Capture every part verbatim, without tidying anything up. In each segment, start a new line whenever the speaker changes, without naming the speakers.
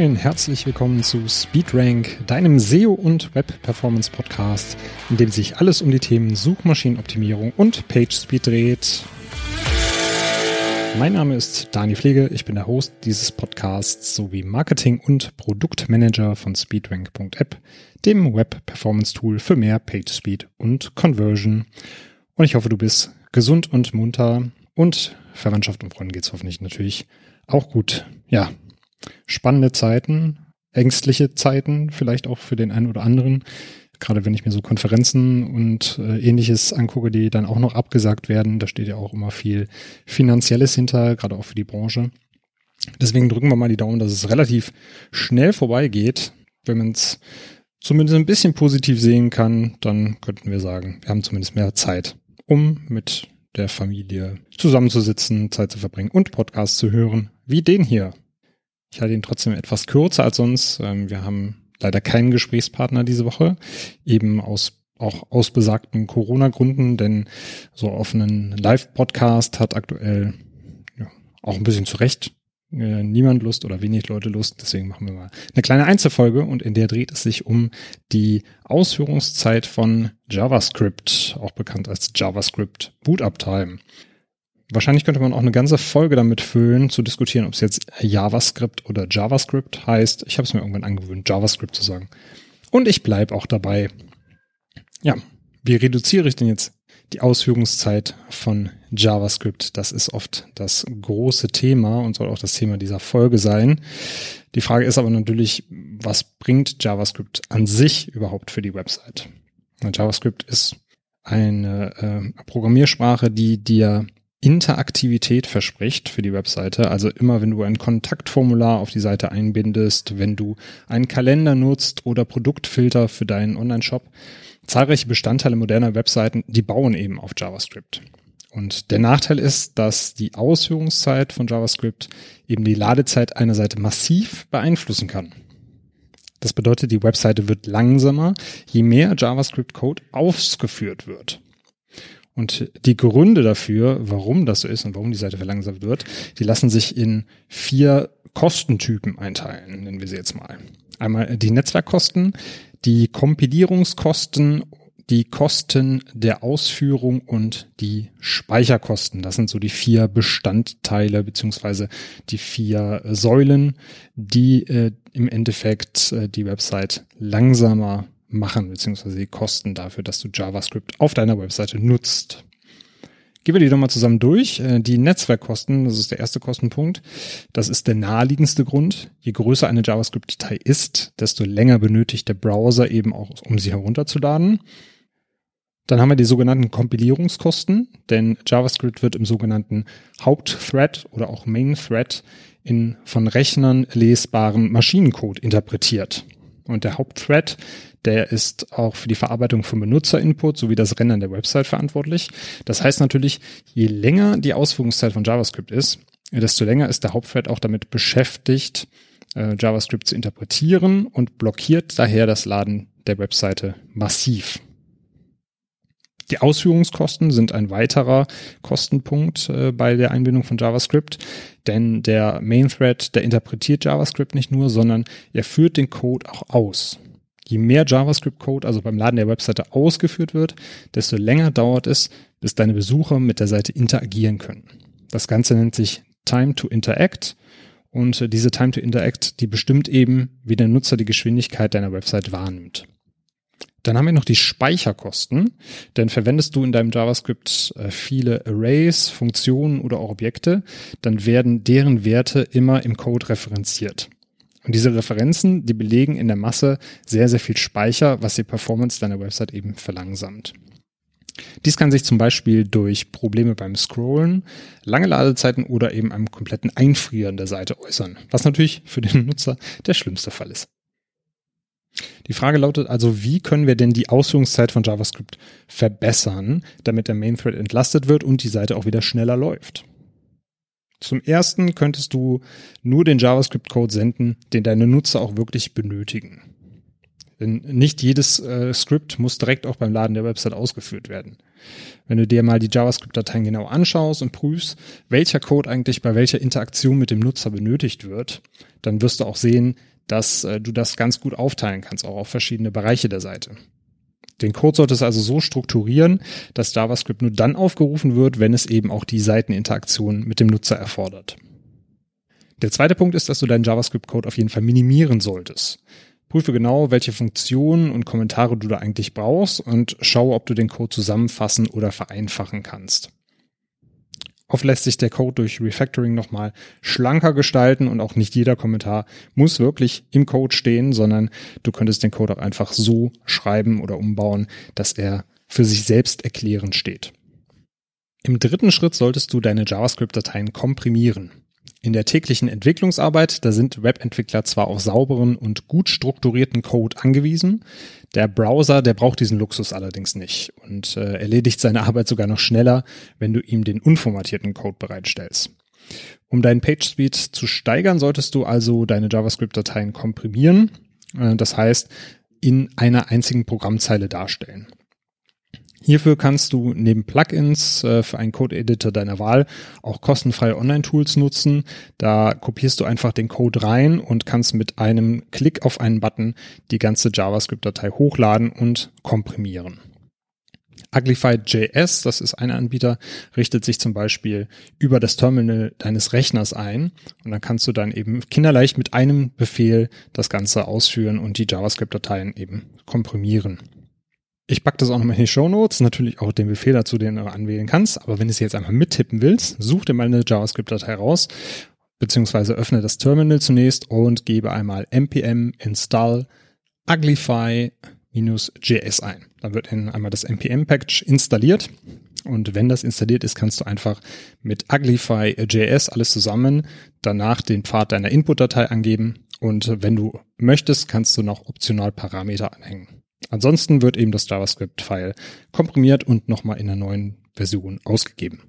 Moin, herzlich willkommen zu SpeedRank, deinem S E O- und Web-Performance-Podcast, in dem sich alles um die Themen Suchmaschinenoptimierung und PageSpeed dreht. Mein Name ist Dani Pflege, ich bin der Host dieses Podcasts sowie Marketing- und Produktmanager von SpeedRank punkt app, dem Web-Performance-Tool für mehr PageSpeed und Conversion. Und ich hoffe, du bist gesund und munter und Verwandtschaft und Freunden geht's hoffentlich natürlich auch gut. Ja, spannende Zeiten, ängstliche Zeiten, vielleicht auch für den einen oder anderen. Gerade wenn ich mir so Konferenzen und äh, Ähnliches angucke, die dann auch noch abgesagt werden, da steht ja auch immer viel Finanzielles hinter, gerade auch für die Branche. Deswegen drücken wir mal die Daumen, dass es relativ schnell vorbeigeht. Wenn man es zumindest ein bisschen positiv sehen kann, dann könnten wir sagen, wir haben zumindest mehr Zeit, um mit der Familie zusammenzusitzen, Zeit zu verbringen und Podcasts zu hören, wie den hier. Ich halte ihn trotzdem etwas kürzer als sonst. Wir haben leider keinen Gesprächspartner diese Woche, eben aus auch aus besagten Corona-Gründen, denn so auf einen Live-Podcast hat aktuell ja, auch ein bisschen zu Recht äh, niemand Lust oder wenig Leute Lust. Deswegen machen wir mal eine kleine Einzelfolge und in der dreht es sich um die Ausführungszeit von JavaScript, auch bekannt als JavaScript Boot-Up Time. Wahrscheinlich könnte man auch eine ganze Folge damit füllen, zu diskutieren, ob es jetzt JavaScript oder JavaScript heißt. Ich habe es mir irgendwann angewöhnt, JavaScript zu sagen. Und ich bleibe auch dabei. Ja, wie reduziere ich denn jetzt die Ausführungszeit von JavaScript? Das ist oft das große Thema und soll auch das Thema dieser Folge sein. Die Frage ist aber natürlich, was bringt JavaScript an sich überhaupt für die Website? JavaScript ist eine äh, Programmiersprache, die dir Interaktivität verspricht für die Webseite. Also immer, wenn du ein Kontaktformular auf die Seite einbindest, wenn du einen Kalender nutzt oder Produktfilter für deinen Online-Shop. Zahlreiche Bestandteile moderner Webseiten, die bauen eben auf JavaScript. Und der Nachteil ist, dass die Ausführungszeit von JavaScript eben die Ladezeit einer Seite massiv beeinflussen kann. Das bedeutet, die Webseite wird langsamer, je mehr JavaScript-Code ausgeführt wird. Und die Gründe dafür, warum das so ist und warum die Seite verlangsamt wird, die lassen sich in vier Kostentypen einteilen, nennen wir sie jetzt mal. Einmal die Netzwerkkosten, die Kompilierungskosten, die Kosten der Ausführung und die Speicherkosten. Das sind so die vier Bestandteile beziehungsweise die vier Säulen, die äh, im Endeffekt äh, die Website langsamer machen, beziehungsweise die Kosten dafür, dass du JavaScript auf deiner Webseite nutzt. Gehen wir die doch mal zusammen durch. Die Netzwerkkosten, das ist der erste Kostenpunkt. Das ist der naheliegendste Grund. Je größer eine JavaScript-Datei ist, desto länger benötigt der Browser eben auch, um sie herunterzuladen. Dann haben wir die sogenannten Kompilierungskosten, denn JavaScript wird im sogenannten Hauptthread oder auch Main-Thread in von Rechnern lesbaren Maschinencode interpretiert. Und der Hauptthread, der ist auch für die Verarbeitung von Benutzerinput sowie das Rendern der Website verantwortlich. Das heißt natürlich, je länger die Ausführungszeit von JavaScript ist, desto länger ist der Hauptthread auch damit beschäftigt, äh, JavaScript zu interpretieren und blockiert daher das Laden der Webseite massiv. Die Ausführungskosten sind ein weiterer Kostenpunkt äh, bei der Einbindung von JavaScript, denn der Main Thread, der interpretiert JavaScript nicht nur, sondern er führt den Code auch aus. Je mehr JavaScript-Code also beim Laden der Webseite ausgeführt wird, desto länger dauert es, bis deine Besucher mit der Seite interagieren können. Das Ganze nennt sich Time to Interact und äh, diese Time to Interact, die bestimmt eben, wie der Nutzer die Geschwindigkeit deiner Website wahrnimmt. Dann haben wir noch die Speicherkosten, denn verwendest du in deinem JavaScript äh, viele Arrays, Funktionen oder auch Objekte, dann werden deren Werte immer im Code referenziert. Und diese Referenzen, die belegen in der Masse sehr, sehr viel Speicher, was die Performance deiner Website eben verlangsamt. Dies kann sich zum Beispiel durch Probleme beim Scrollen, lange Ladezeiten oder eben einem kompletten Einfrieren der Seite äußern, was natürlich für den Nutzer der schlimmste Fall ist. Die Frage lautet also, wie können wir denn die Ausführungszeit von JavaScript verbessern, damit der Main Thread entlastet wird und die Seite auch wieder schneller läuft? Zum ersten könntest du nur den JavaScript-Code senden, den deine Nutzer auch wirklich benötigen. Denn nicht jedes äh, Skript muss direkt auch beim Laden der Website ausgeführt werden. Wenn du dir mal die JavaScript-Dateien genau anschaust und prüfst, welcher Code eigentlich bei welcher Interaktion mit dem Nutzer benötigt wird, dann wirst du auch sehen, dass äh, du das ganz gut aufteilen kannst, auch auf verschiedene Bereiche der Seite. Den Code solltest du also so strukturieren, dass JavaScript nur dann aufgerufen wird, wenn es eben auch die Seiteninteraktion mit dem Nutzer erfordert. Der zweite Punkt ist, dass du deinen JavaScript-Code auf jeden Fall minimieren solltest. Prüfe genau, welche Funktionen und Kommentare du da eigentlich brauchst und schaue, ob du den Code zusammenfassen oder vereinfachen kannst. Oft lässt sich der Code durch Refactoring nochmal schlanker gestalten und auch nicht jeder Kommentar muss wirklich im Code stehen, sondern du könntest den Code auch einfach so schreiben oder umbauen, dass er für sich selbst erklärend steht. Im dritten Schritt solltest du deine JavaScript-Dateien komprimieren. In der täglichen Entwicklungsarbeit, da sind Webentwickler zwar auf sauberen und gut strukturierten Code angewiesen, der Browser, der braucht diesen Luxus allerdings nicht und äh, erledigt seine Arbeit sogar noch schneller, wenn du ihm den unformatierten Code bereitstellst. Um deinen PageSpeed zu steigern, solltest du also deine JavaScript-Dateien komprimieren, äh, das heißt in einer einzigen Programmzeile darstellen. Hierfür kannst du neben Plugins äh, für einen Code-Editor deiner Wahl auch kostenfreie Online-Tools nutzen. Da kopierst du einfach den Code rein und kannst mit einem Klick auf einen Button die ganze JavaScript-Datei hochladen und komprimieren. Uglify Punkt J S, das ist ein Anbieter, richtet sich zum Beispiel über das Terminal deines Rechners ein und dann kannst du dann eben kinderleicht mit einem Befehl das Ganze ausführen und die JavaScript-Dateien eben komprimieren. Ich packe das auch nochmal in die Shownotes, natürlich auch den Befehl dazu, den du anwählen kannst. Aber wenn du es jetzt einmal mittippen willst, such dir mal eine JavaScript-Datei raus, beziehungsweise öffne das Terminal zunächst und gebe einmal npm install uglify J S ein. Dann wird einmal das npm-Package installiert. Und wenn das installiert ist, kannst du einfach mit Uglify Punkt J S alles zusammen danach den Pfad deiner Input-Datei angeben. Und wenn du möchtest, kannst du noch optional Parameter anhängen. Ansonsten wird eben das JavaScript-File komprimiert und nochmal in einer neuen Version ausgegeben.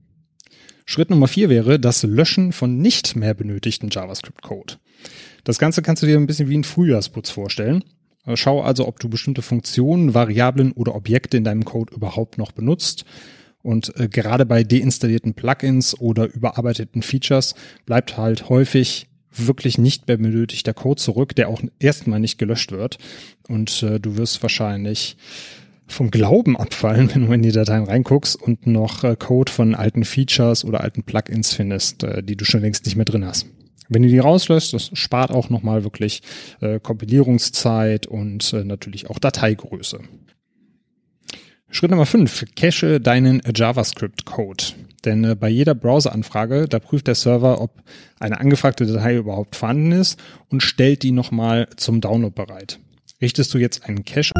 Schritt Nummer vier wäre das Löschen von nicht mehr benötigten JavaScript-Code. Das Ganze kannst du dir ein bisschen wie einen Frühjahrsputz vorstellen. Schau also, ob du bestimmte Funktionen, Variablen oder Objekte in deinem Code überhaupt noch benutzt. Und äh, gerade bei deinstallierten Plugins oder überarbeiteten Features bleibt halt häufig wirklich nicht mehr benötigter Code zurück, der auch erstmal nicht gelöscht wird. Und äh, du wirst wahrscheinlich vom Glauben abfallen, wenn du in die Dateien reinguckst und noch äh, Code von alten Features oder alten Plugins findest, äh, die du schon längst nicht mehr drin hast. Wenn du die rauslöscht, das spart auch nochmal wirklich äh, Kompilierungszeit und äh, natürlich auch Dateigröße. Schritt Nummer fünf, cache deinen JavaScript-Code. Denn äh, bei jeder Browser-Anfrage, da prüft der Server, ob eine angefragte Datei überhaupt vorhanden ist und stellt die nochmal zum Download bereit. Richtest du jetzt einen Cache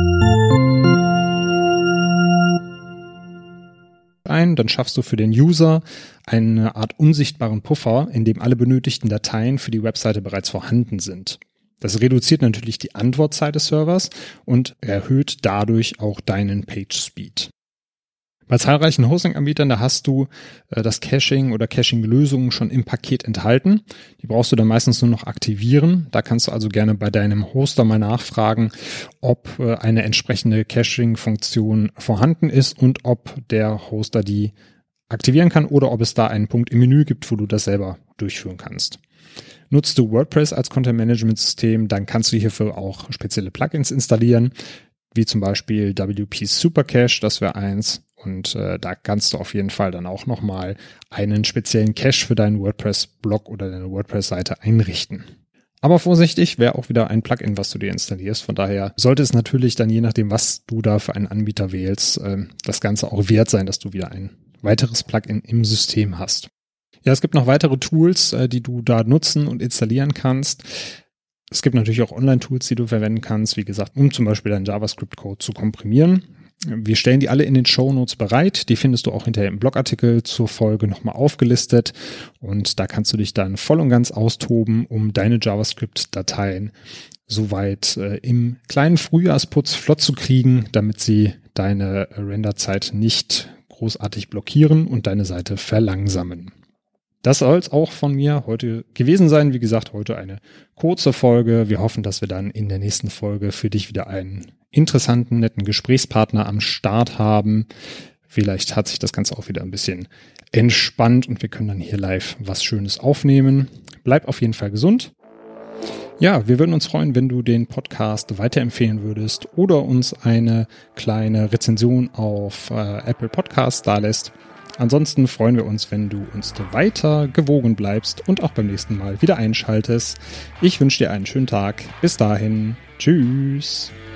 ein, dann schaffst du für den User eine Art unsichtbaren Puffer, in dem alle benötigten Dateien für die Webseite bereits vorhanden sind. Das reduziert natürlich die Antwortzeit des Servers und erhöht dadurch auch deinen Page-Speed. Bei zahlreichen Hosting-Anbietern, da hast du äh, das Caching oder Caching-Lösungen schon im Paket enthalten. Die brauchst du dann meistens nur noch aktivieren. Da kannst du also gerne bei deinem Hoster mal nachfragen, ob äh, eine entsprechende Caching-Funktion vorhanden ist und ob der Hoster die aktivieren kann oder ob es da einen Punkt im Menü gibt, wo du das selber durchführen kannst. Nutzt du WordPress als Content-Management-System, dann kannst du hierfür auch spezielle Plugins installieren, wie zum Beispiel W P Supercache, das wäre eins. Und äh, da kannst du auf jeden Fall dann auch nochmal einen speziellen Cache für deinen WordPress-Blog oder deine WordPress-Seite einrichten. Aber vorsichtig, wäre auch wieder ein Plugin, was du dir installierst. Von daher sollte es natürlich dann, je nachdem, was du da für einen Anbieter wählst, äh, das Ganze auch wert sein, dass du wieder ein weiteres Plugin im System hast. Ja, es gibt noch weitere Tools, äh, die du da nutzen und installieren kannst. Es gibt natürlich auch Online-Tools, die du verwenden kannst, wie gesagt, um zum Beispiel deinen JavaScript-Code zu komprimieren. Wir stellen die alle in den Shownotes bereit. Die findest du auch hinterher im Blogartikel zur Folge nochmal aufgelistet. Und da kannst du dich dann voll und ganz austoben, um deine JavaScript-Dateien soweit äh, im kleinen Frühjahrsputz flott zu kriegen, damit sie deine Renderzeit nicht großartig blockieren und deine Seite verlangsamen. Das soll es auch von mir heute gewesen sein. Wie gesagt, heute eine kurze Folge. Wir hoffen, dass wir dann in der nächsten Folge für dich wieder einen interessanten, netten Gesprächspartner am Start haben. Vielleicht hat sich das Ganze auch wieder ein bisschen entspannt und wir können dann hier live was Schönes aufnehmen. Bleib auf jeden Fall gesund. Ja, wir würden uns freuen, wenn du den Podcast weiterempfehlen würdest oder uns eine kleine Rezension auf äh, Apple Podcasts dalässt. Ansonsten freuen wir uns, wenn du uns weiter gewogen bleibst und auch beim nächsten Mal wieder einschaltest. Ich wünsche dir einen schönen Tag. Bis dahin. Tschüss.